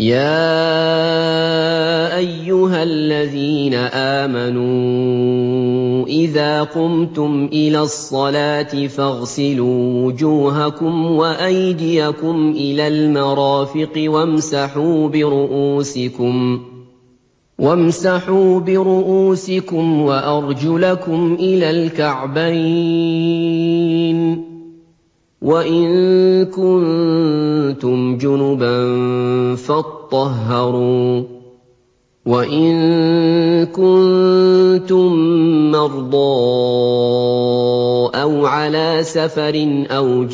يَا أَيُّهَا الَّذِينَ آمَنُوا إِذَا قُمْتُمْ إِلَى الصَّلَاةِ فَاغْسِلُوا وُجُوهَكُمْ وَأَيْدِيَكُمْ إِلَى الْمَرَافِقِ وَامْسَحُوا بِرُءُوسِكُمْ وَأَرْجُلَكُمْ إِلَى الْكَعْبَيْنِ ۚ وَإِن كُنتُمْ جُنُبًا فَاطَّهَّرُوا ۚ وَإِن كُنتُم مَّرْضَىٰ أَوْ عَلَىٰ سَفَرٍ أَوْ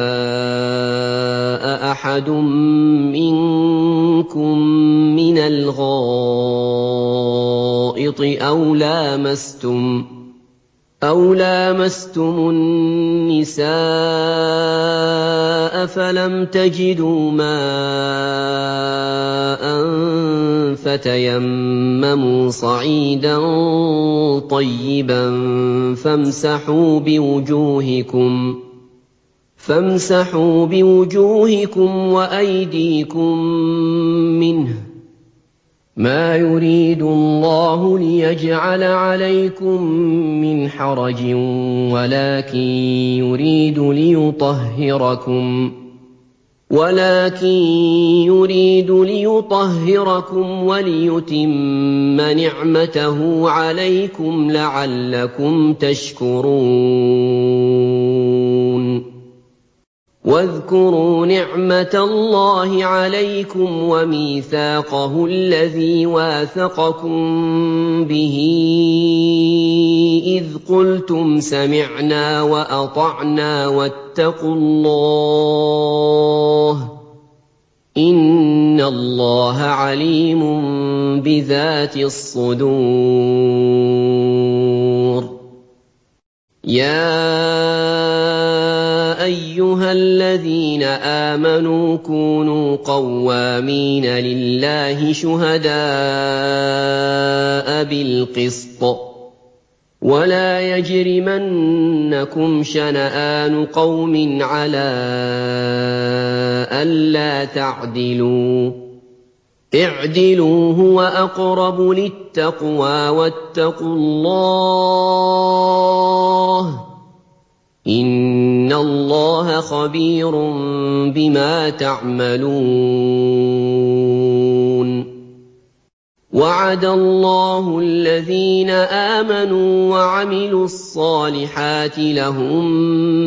جَاءَ أَحَدٌ مِّنكُم مِّنَ الْغَائِطِ أَوْ لَامَسْتُمُ النِّسَاءَ فَلَمْ تَجِدُوا مَاءً فَتَيَمَّمُوا صَعِيدًا طَيِّبًا فَامْسَحُوا بِوُجُوهِكُمْ وَأَيْدِيكُم مِّنْهُ ۚ مَا يُرِيدُ اللَّهُ لِيَجْعَلَ عَلَيْكُم مِّنْ حَرَجٍ وَلَٰكِن يُرِيدُ لِيُطَهِّرَكُمْ وَلِيُتِمَّ نِعْمَتَهُ عَلَيْكُمْ لَعَلَّكُمْ تَشْكُرُونَ وَاذْكُرُوا نِعْمَةَ اللَّهِ عَلَيْكُمْ وَمِيثَاقَهُ الَّذِي وَاثَقَكُم بِهِ إِذْ قُلْتُمْ سَمِعْنَا وَأَطَعْنَا وَاتَّقُوا اللَّهَ ۚ إِنَّ اللَّهَ عَلِيمٌ بِذَاتِ الصُّدُورِ يَا أَيُّهَا الَّذِينَ آمَنُوا كُونُوا قَوَّامِينَ لِلَّهِ شُهَدَاءَ بِالْقِسْطِ ۖ وَلَا يَجْرِمَنَّكُمْ شَنَآنُ قَوْمٍ عَلَىٰ أَلَّا تَعْدِلُوا ۚ اعْدِلُوا هُوَ أَقْرَبُ لِلتَّقْوَىٰ ۖ وَاتَّقُوا اللَّهَ ۚ إِنَّ اللَّهَ خَبِيرٌ بِمَا تَعْمَلُونَ وَعَدَ اللَّهُ الَّذِينَ آمَنُوا وَعَمِلُوا الصَّالِحَاتِ لَهُم مَّغْفِرَةٌ وَأَجْرٌ عَظِيمٌ